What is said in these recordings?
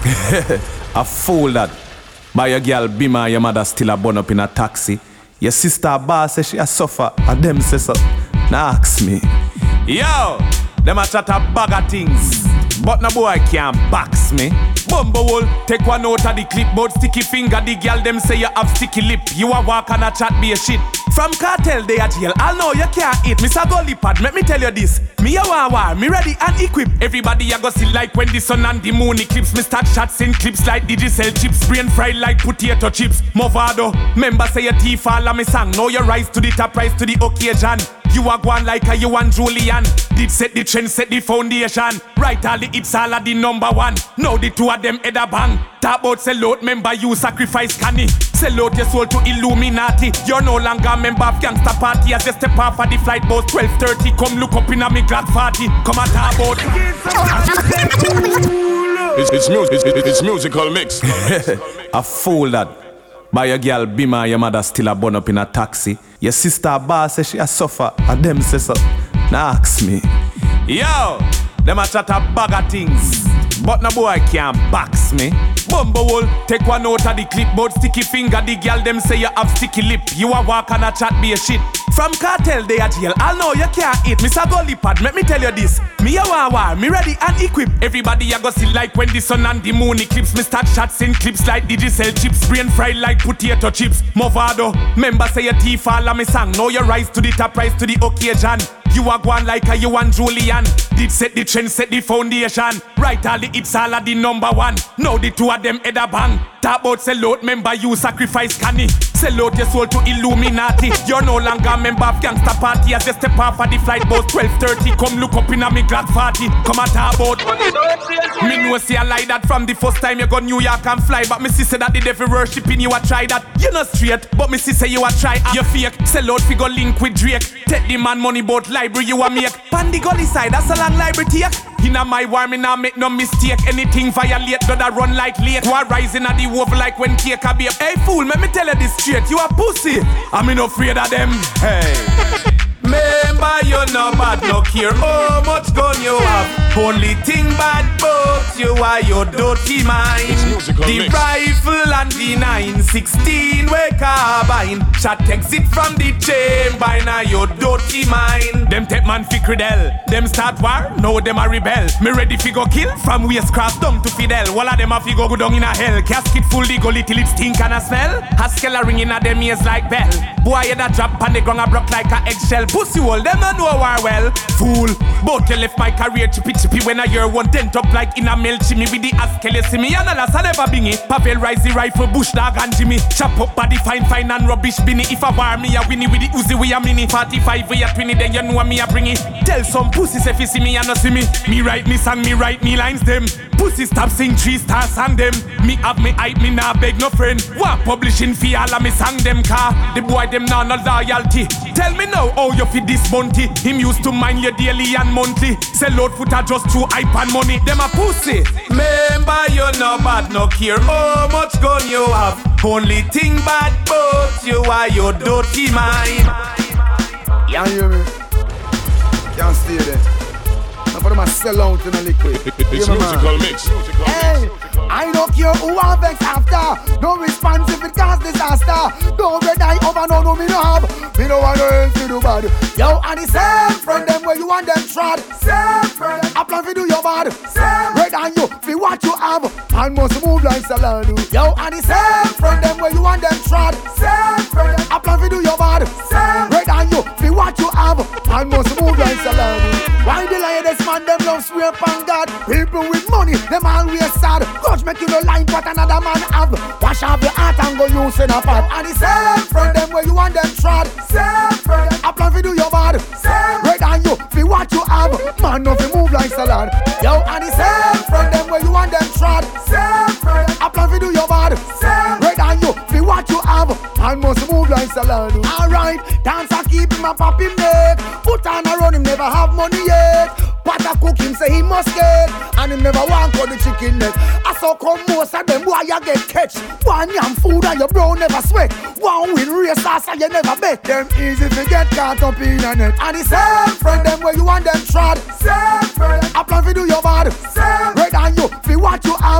A fool that. By your girl Bima, your mother still a burn up in a taxi. Your sister boss says she a suffer, and them say so. Now ask me. Yo, them a chat a bag of things, but no boy can't box me. Bumble, take one out of the clipboard, sticky finger, the girl them say you have sticky lip. You a walk and a chat be a shit. From cartel they a jail, I know you can't eat. Mr. Gully Pad, let me tell you this. Me a war, me ready and equipped. Everybody a go see like when the sun and the moon eclipse. Me start shots in clips like Digicel chips. Brain fried like potato chips. Movado, member say your teeth all of me song. Now you rise to the top, rise to the occasion. You are going like a you and Julian. Did set the trend, set the foundation. Right all the hits, all of the number one. Now the two of them head a bang. Talk about sell out, member you sacrifice canny. Sell out your soul to Illuminati. You're no longer member of gangster party. As you step off of the flight bus 12:30. Come look up in a me glad party. Come and talk about it's musical mix. A fool that. By your girl Bima, your mother still a burn up in a taxi. Your sister boss says she a suffer, and them say so. Now ask me. Yo, them a chat a bag of things, but no boy can't box me. Bumble, take one out of the clipboard, sticky finger, the girl them say you have sticky lip. You a walk and a chat be a shit. From cartel they a jail, I know you can't eat. Mr. Gully Pad, let me tell you this. Me a war, me ready and equipped. Everybody a go see like when the sun and the moon eclipse. Me start shots in clips like Digicel chips. Brain fried like potato chips. Movado, member say your teeth all of me song. Now you rise to the top, rise to the occasion. You are going like a you and Julian. Did set the trend, set the foundation. Right all the hits, all of the number one. Now the two of them head a bang. Talk about sell out, member you sacrifice canny. Sell out your soul to Illuminati. You're no longer member of gangster party. As you step off of the flight bus 12:30. Come look up in a me glad party. Come and talk about. Me know say I lie that from the first time you go New York and fly. But me see say that the devil worshiping you a try that. You not straight, but me see say you a try. You fake, sell out fi go link with Drake. Take the man money bout library you a make. Pan the gully side, that's a long library take. Inna my war, me nah make no mistake. Anything violate, gotta run like lake. War rising at the wolf like when cake a bake. Hey fool, let me tell you this straight. You a pussy, I'm not afraid of them. Hey. Remember you're not bad, no care how much gun you have. Only thing bad about you are your dirty mind. The mix. Rifle and the 916 way carbine. Shot exit from the chamber, now your dirty mind. Them take man fi cradle, them start war, now them a rebel. Me ready fi go kill from waist cross down to Fidel. All of them a fi go down in a hell. Casket full the gully till it stink and a smell. Haskell a ringing at them ears like bell. Boy you da drop on the ground a broke like a eggshell. Pussy hole, them don't know war well. Fool, but you left my career chippy when I hear one dent up like in a mill chimney with the Haskell. You see me and alas I never bingy. Pavel rise the rifle, bush dog and Jimmy. Chop up body fine and rubbish binny. If I war me a winnie with the Uzi we a mini. 45 we a 20 then you know me a bring it. Tell some pussies if you see me and not see me. Me write me song, me write me lines them. Pussy stop sing 3-star song them. Me have me hype, me nah beg no friend. What publishing fee all of me song them car. The boy them nah no loyalty. Tell me now how you fit this bounty. Him used to mind your daily and monthly. Sell out footer just through hype and money. Them a pussy. Remember you no bad, no care how much gun you have. Only thing bad about you are your dirty mind. Can't hear me? Can't stay there. I'm for them a sell out in a liquid. It's musical mix. Hey, I don't care who I vex after. No response if it cause disaster. Don't red eye over, no me no have. Me no want no else to do bad. Yo, and the same friend them where you want them trod. Same friend, I plan to do your bad. Same red eye you, feel what you have. And must move like Salado. Yo, and the same friend them where you want them trod. Same friend, I plan to do your bad. Same red eye you, feel what you have. And must move like Salado. Why the lioness man them love swear upon God. People with money, them always sad. Coach make you no line what another man have. Wash off your heart and go use in a pot. And the same friend them where you want them trod. Same friend, I plan to do your bad. Same red and you, feel what you have. Man no fi move like salad. Yo, and the same friend them where you want them trod. Same friend, I plan to do your bad. Same red and you, feel what you have. Man must move like salad. Alright, dancer keep him a pop him neck. Put on around him never have money yet. Pot a cook him say he must get. And him never want for the chicken neck. I saw come most of them boy you get catch. One yam food and your bro never sweat. One win race sauce and you never bet. Them easy to get caught up in a net. And the same friend them where you want them trod. Same friend, I plan to do your bad. Same red and you feel what you have.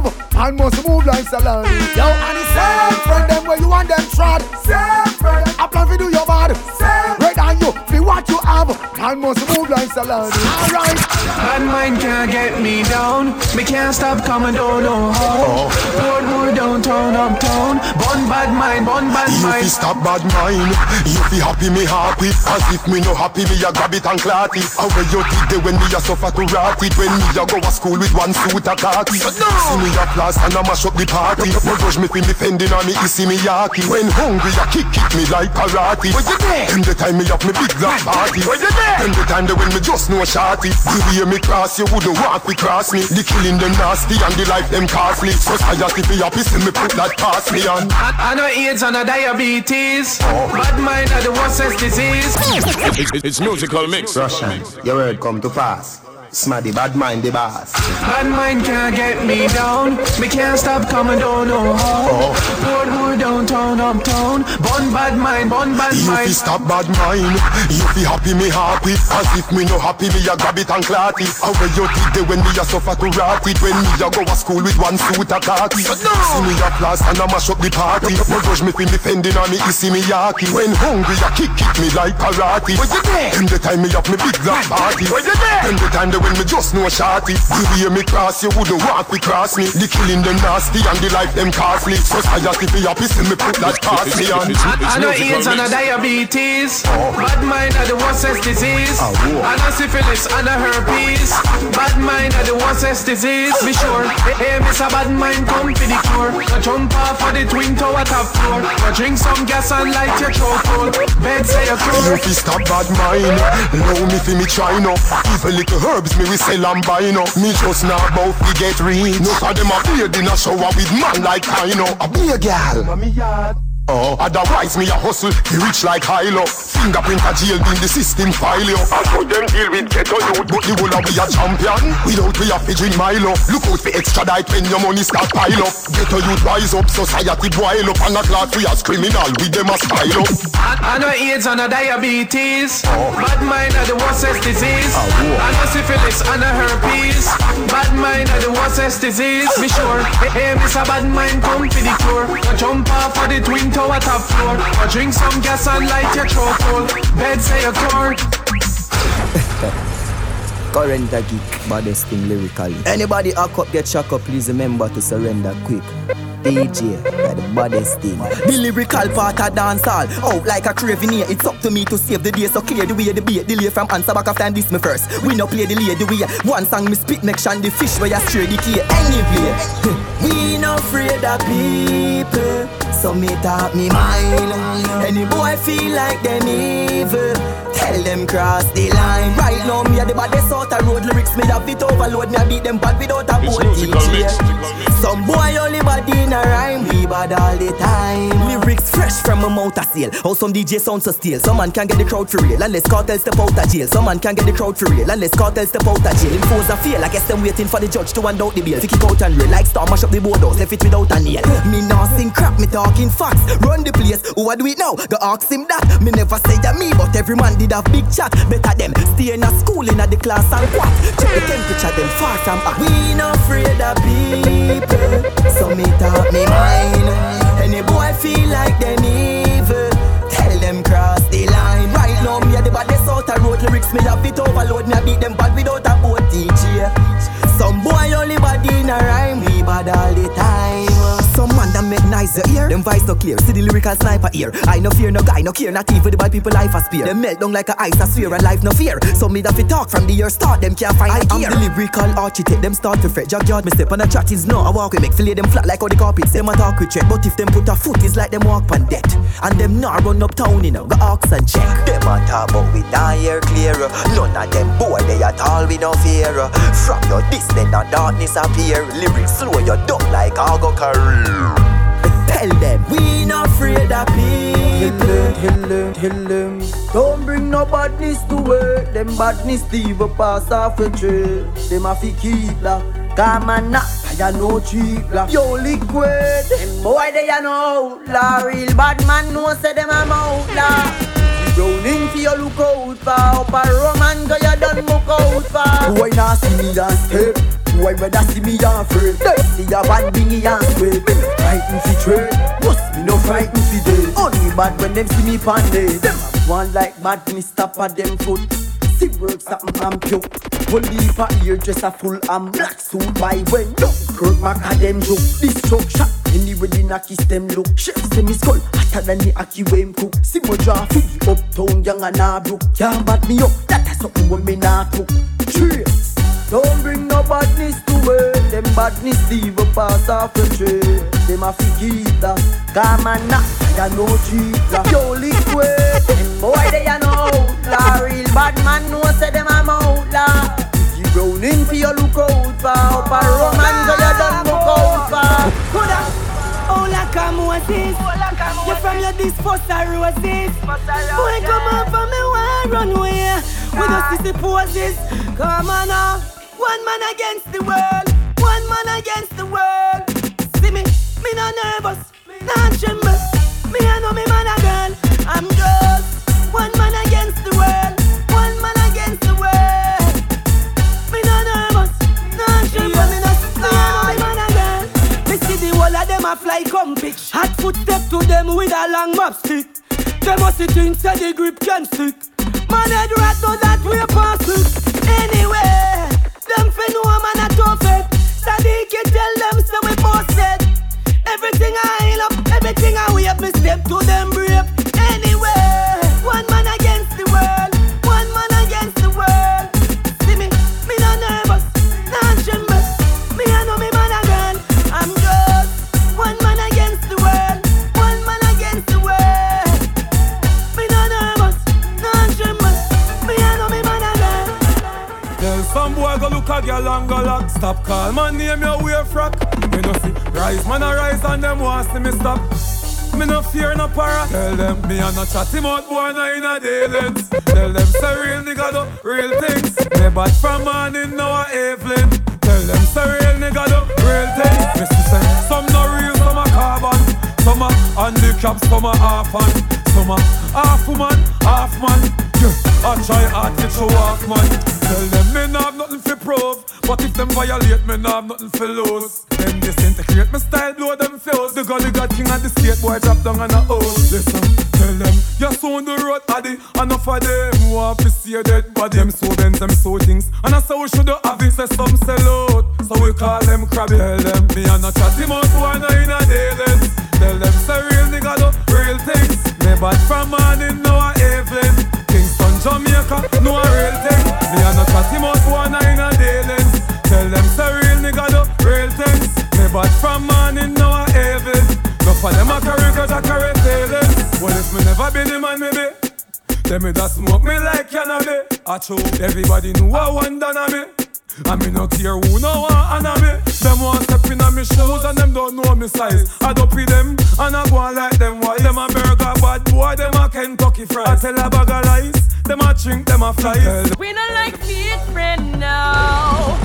man must move like salad. Yo, and the same friend them where you want them trod. Same friend, I plan to do your bad. Same, red and you, be what you have. Man must move like salad. Alright. Bad mind can't get me down. Me can't stop coming down, no how. Board downtown, uptown. Bun bad mind, bun bad mind. You fi stop bad mind. You fi happy, me happy. As if me no happy, me a grab it and clot it. How where you did there when me a suffer to rot it. When me a go to school with one suit a khaki. See me a class and I mash up the party. No judge me fi me fending on me, see me yaki. When hungry a kick me like karate. Them the time me up me big black party. Them the time they when me just know shorty. The way me cross you wouldn't walk we cross me. The killing them nasty and the life them costly. Society fi happy see me put that past me on. I know AIDS and a diabetes. Bad mind are the worstest disease. It's musical mix. Russian, your word come to pass. Smaddy, bad mind, the boss. Bad mind can't get me down. Me can't stop coming down, no how. Board downtown, uptown. Bun bad mind, bun bad You mind. fi stop bad mind. You fi happy, me happy. As if me no happy, me a grab it and clot it. How where you did there when me a suffer to rot it. When me a go to school with one suit a khaki. See me a class and I mash up the party. No judge me fi me fending on me, see me yaki. When hungry a kick me like karate. Them the time me up me big black party. Them the time when me just know shorty. The way me cross you wouldn't walk we cross me. The killing them nasty and the life them costly. Society fi happy see me put that past me on. I know AIDS and a diabetes. Bad mind are the worstest disease. I know syphilis and a herpes. Bad mind are the worstest disease. Be sure. Hey, miss a bad mind come for the cure. Go jump off of the twin tower top floor. Go drink some gas and light your throat full. Bed say a cure. You fi stop bad mind. Know me fi me try no. Even little herbs me we sell and buy no. Me just now about to get rich. No for them a beard in a shower with man like Kino. A beer gal. Otherwise me a hustle, be rich like Hilo. Fingerprint a jail in the system file yo. I show them deal with ghetto youth, but the whole of we a champion. Without we a fi drink Milo. Look out for extradite when your money start pile up. Ghetto youth rise up, society boil up. And a clock we as criminal, with them a style up. I know AIDS and a diabetes. Bad mind are the worstest disease. I know syphilis and a herpes. Bad mind are the worstest disease. Be sure. Hey, miss a bad mind come for the cure. Go jump off of the twin tower top floor. Go drink some gas and light your throat full. Bed say a cure. Current a geek, baddest thing lyrically. Anybody hack up, get shock up, please remember to surrender quick. DJ, that the baddest thing. The lyrical part of dancehall, out like a craving here. It's up to me to save the day, so clear the way the bait. Delay from answer back after this me first. We no play delay the way. One song me spit make sure the fish where you stray the key. Anyway, we no afraid of people, so me talk me mind. Any boy feel like them evil, tell them cross the line. Right now me a the baddest out the road. Lyrics me have it overload. Me a beat them bad without a boat DJ. Some boy only bad in a rhyme, we bad all the time. Lyrics fresh from a mouth of seal. How some DJ sound so still. Some man can get the crowd for real unless cartel step out of jail. Some man can get the crowd for real unless cartel step out of jail. Impose a feel, I guess them waiting for the judge to hand out the bail. To kick out and real like star mash up the boardhouse, left it without a nail. Me nah sing crap, me talking facts. Run the place, who a do it now? Go ask him that. Me never say that me, but every man did have big chat. Better them stay in a school in a the class and what? Check the temperature, them far from us. We not afraid of people, so me talk me mind. Any boy feel like them evil, tell them cross the line. Right now me a the baddest out the road. Lyrics me have it overload. Me a beat them bad without a boat DJ. Some boy only bad in a rhyme, we bad all the time. Some man that make nice your ear, them voice so clear. See the lyrical sniper ear. I no fear, no guy, no care. Not even the bad people life a spear. Them melt down like a ice, I swear, and life no fear. So me that fi talk from the year start, them can't find I am the lyrical architect. Them start to fret, jog yard me step on the track is no. I walk we make fillet them flat like how the carpets. Them a talk with check, but if them put a foot, it's like them walk on debt. And them not run up town, you know, go ox and check. Them a talk but we not hear clear. None of them boy they at all we no fear. From your distance and darkness appear. Lyrics slow you down like I go career. Tell them we not afraid of people. Tell them don't bring no badness to work. Them badness leave a pass off a trail. Them a fi keep la. Come and knock, I no cheap la. Yo liquid, them boy they a no outlaw. Real bad man no say them a outlaw. Browning for you look out for. Up a Roman go you done look out for. Boy nah see me and step. Boy, rather see me afraid. See a bad bingy and sweat. Me no frightened fi trade. Must me no frightened fi dead. Only bad when them see me pan dead. Them have one like badness stop at them foot. See work something I'm puke. Only for ear just a full and black suit by when no Kurt Mac them joke. This choke shot anyway the knocky stem look. Chef say me skull hotter than the Aki way him cook. See my jaw fi the uptown young and a brook. Can't bat me up, that is something when me not took. Cheers. Don't bring no badness to it. Them badness leave a pass off the tree. Them a fi keep that. Come and knock, ya no cheat that. Yo liquid, and boy they a no outlaw. Real bad man know say them a outlaw. If you rolling for your look out for. Up a Roman so you don't look out for. Coulda, Ola Moses. You from your disposer roses. Boy come up from me one runway. We don't see the poses. Come on now. One man against the world. One man against the world. See me not nervous, not tremble. Me I know me man a girl. I'm just one man against the world. One man against the world. Me not nervous, not tremble. Me I know me man a girl. Me see the whole of them a fly come pitch. Hot footstep to them with a long map stick. Them must see things that the grip can stick. Man head rat know that we a pass it. Anyway, them fi know man a tough it. Sadiq tell them so we posted. Everything I heal up, everything I wait. Me step to them brave. Anyway, one man against the world. One man against the world. See me not nervous, not tremble. Me I know me man a girl. I'm just one man against the world. One man against the world. Me not nervous, not tremble. Me I know me man a girl. Tell some boy go look a girl and go lock. Stop call man name your wear frock. Me no see rise man a rise and them want see me stop. Me no fear no para. Tell them me a no chatty mouth boy no in a dealings. Tell them say real nigga do real things. Me bad from morning now a evening. Tell them say real nigga do real things. Me see say some no real, some a carbon. Some a handicap, some a half man. Some a half woman, half man. I try hard to show off man. Tell them me nah have nothing for prove. But if them violate me nah have nothing for lose. Them disintegrate my style, blow them fuse. The gully got king of the state, boy drop down on a hose. Listen, tell them, you're soon the road addy. Enough of them who want to see a dead body. Them so bends, them so things. And that's how we should have it. Say some sell out, so we call them crabby. Tell them, me a no chatty mouth, boy no in a dealings. Tell them, say real nigga do real things. Me bad from morning, now a evening. Kingston, Jamaica, no a real thing. Me a no chatty mouth, boy no in a dealings. Tell them, say real nigga do real things. Me bad from morning, now a evening. No for them a carry, cause I carry feelings. Well if me never be the man me be, then me da smoke me like cannabis. I true, everybody know I want done on me. And me no care who no want honor me. Them want step in on me shoes and them don't know me size. I don't pay them and I go on like them white. Them a burger bad boy, them a Kentucky fries. I tell a bag of lies, them a drink, them a fly. We don't like fake friend now,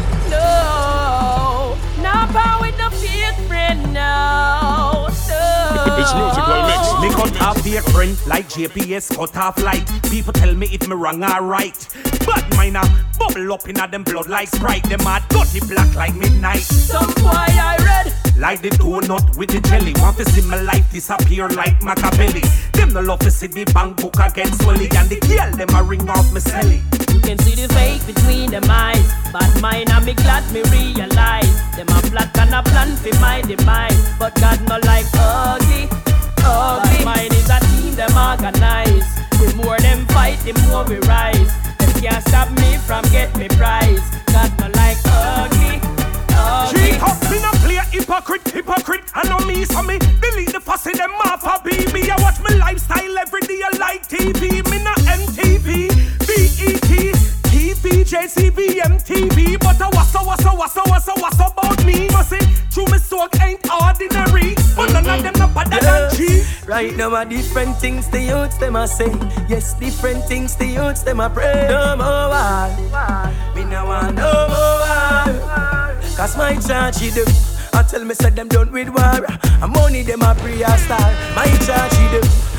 no. Now power with the fake friend now, no. It's musical mix. Me cut off fake friend like JPS cut off light. People tell me if me wrong or right. But mine a bubble up inna them blood like Sprite. Them a dirty black like midnight. Some boy I read like the donut with the jelly. Want to see my life disappear like Machiavelli. Them no love to see the bank book against Swelly. And the girl them a ring off me celly. You can see the fake between them eyes. But mine a me glad me realize. Them a plot and a plan for my demise. But God no like ugly. But mine is a team them organize. The more them fight, the more we rise. Them can't stop me from get me prize. God no like ugly. Cheat up in a play hypocrite. I know me so me delete the fussy them off a BB. I watch my lifestyle every day I like TV. Me not MTV, BET, TV, JCB, MTV. But I what's about me? Must say true me soul ain't ordinary. But none of them no better than G. Right now a different things the youths them a say. Yes, different things the youths them a pray. No more war, me no want no more war. Cause my charge them, I tell me say them done with war. And money them a pray a star. My charge them,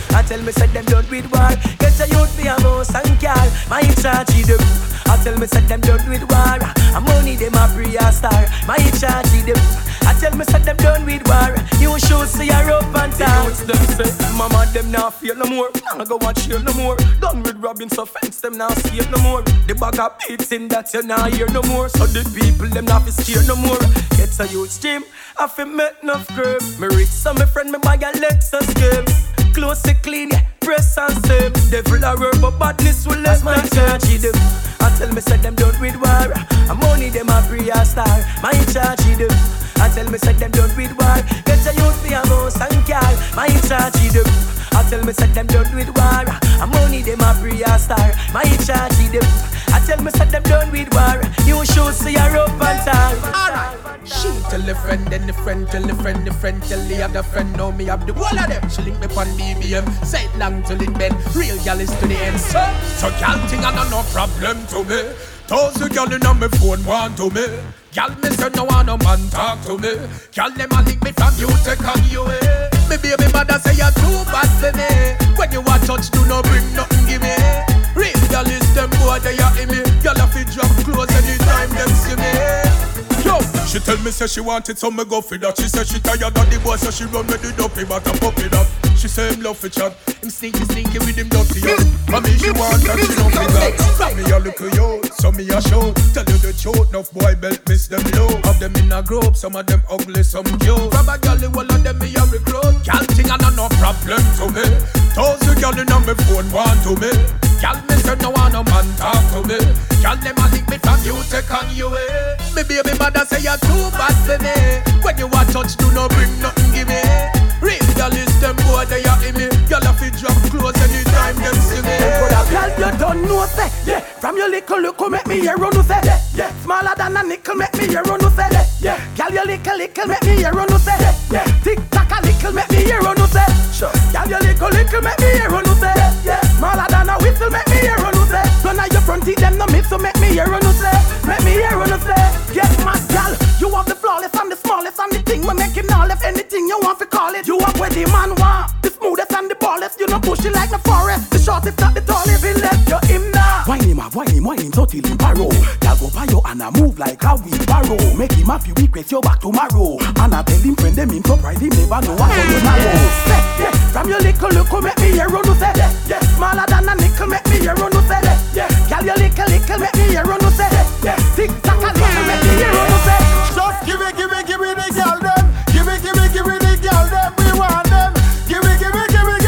I tell me said them done with war. Get a youth for a mouse and girl. My charge them. I tell me said them done with war. And money them a free a star. My charge them. I tell me said them done with war. You should see a rope and tie. The youths them say, mama them not feel no more. Now go watch you no more. Done with robbing so fence them now see no more. The bag of beats in that you not hear no more. So the people them not fi steer no more. Get a youth stream. I fi make enough crib. Me rich so me friend me buy a Lexus game. Close it clean, yeah, press and save. Devil a work but badness will let my charge them. I tell me said them done with war. And money them a free a star. My charge them. I tell me said them done with war. Get a youth for a mouse and girl. My charge them. I tell me said them done with war. And money them a free a star. My charge them. I tell me said them done with war. You should see a rope and tie. Alright. She tell a friend, then the friend tell the friend, the friend tell the other friend. Now me have the whole of them. She link me on BBM. Say it long till it bend. Real gal is to the end. So gal thing and no problem to me. Those gal in on my phone want to me. Gal me say no one no man talk to me. Gal them a link me from you take on you. Me baby mother say you're too bad for me. When you watch touch do no bring nothing give me. Real gal is them boy they are in me. Gal a fi drop clothes anytime them see me. Yo, she tell me say she want it so me go for that. She say she tired of the boy so she run with the dopey but I pop it up. She say him love for chat. Him sneaky with him dirty up. For me she want that she don't fit that. From me a look yo, so me a show. Tell you the truth, enough boy belt miss them low. Have them in a group, some of them ugly, some cute. From a galley, all of them me a recruit. Gal thing and no problem to me. Thousand gal in on me phone want to me. Gal me say no one no man talk to me. Gal them a link me from you take on you Me baby mother say you're too bad for me. When you watch touch do no bring nothing give me. Real gal is them boy they are in me. Gal a fi drop clothes anytime them see me. Gal you don't know say, yeah. From your little look make me hear run say, yeah. Smaller than a nickel make me hear run say, yeah. Gal you little make me hear run say, yeah. Tick tack a little make me hear run say, sure. Gal you little make me hear run say, yeah. Smaller than a whistle make me hear run say. None of your front teeth them no miss so make me hear run say, make me hear run say. Get mad gal, you have the flawless and the smallest and the thing we make him not left anything you want to call it. You have where the man want, the smoothest and the ballest. You know bushy like the forest, the shortest not the tallest. He left you him now. Wine him so till him barrow. Y'all go by you and I move like a wheelbarrow. Make him happy request you back tomorrow. And I tell him friend them him surprise him never know what you narrow. Yeah, from your little look make me hear run say, yeah. Smaller than a nickel make me hear run say, yeah. Gal your little make me hear run say, yeah. Tick tack a little make me hear run say. Just give me the gal them. Give me the gal them. We want them. Give me the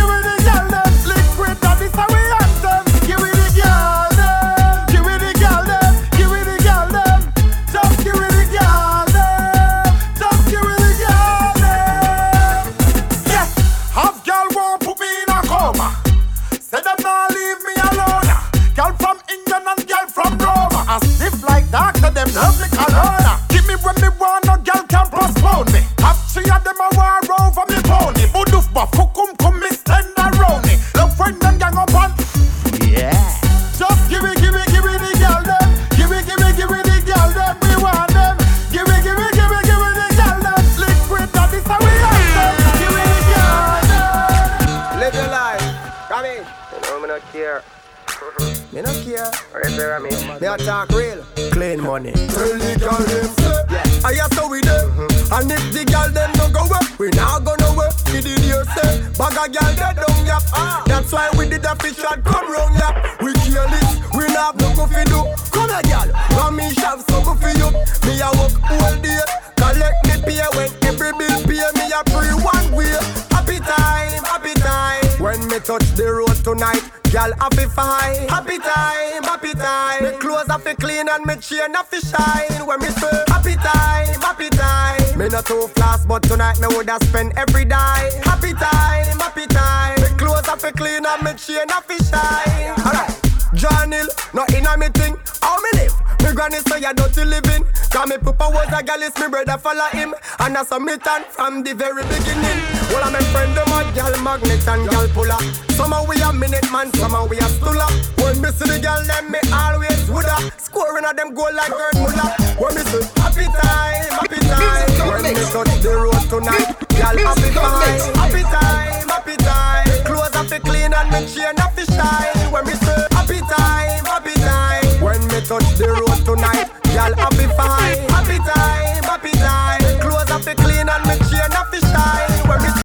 gal them. Liquid that is how we want them. Give me the gal them. Give me the gal them. Give me the gal them. Just give me the gal them. Just give me the gal them. Yes, half gal won't put me in a coma. Say them not leave me alone. Gal from England and gal from Roma. And stiff like that, so them love the corona. Give me when me want, no gal can postpone me. Have three of them a war over me pony. Buduf buff, come me stand around me. Love when them gang up on. Yeah. Just give me the gal them. Give me the gal them. We want them. Give me the gal them. Liquid that is how we want them. Give me the gal them. Live your life. Come in. You know me not care. Me not care. Right there, I mean. Me a talk real. Clean money. Tell the gal them say. Yeah. I have to with them. And if the gal them don't go up, we not gonna work. You did you say? Bag a gal they don't yap. That's why we did a fish and come round yap. We kill it. We not have no coffee do. Come here, gal. Come me shove so good for you. Me a work all day. Collect me pay when every bill pay. Me a free one way. Happy time, happy time. When me touch the road tonight, gal happy fine. Happy time, happy time. Me clothes happy clean and me chain happy shine. When me say happy time, happy time. Me not too fast, but tonight me woulda spend every day. Happy time, happy time. Me clothes happy clean and me chain happy shine. Alright, John Hill, not in a me thing. How me live? Me granny say you dirty living. Cause me papa was a gal, it's me brother follow him. And that's a me turn from the very beginning. Well, I'm a friend of my gal magnet and gal puller. Somehow we a minute man, somehow we a stuller. When me see the gal, them me always woulda. Scoring at them goal like Gerd Muller. When me say happy time, happy time. When me touch the road tonight, gal happy time, happy time, happy time. Clothes happy she ain't nothing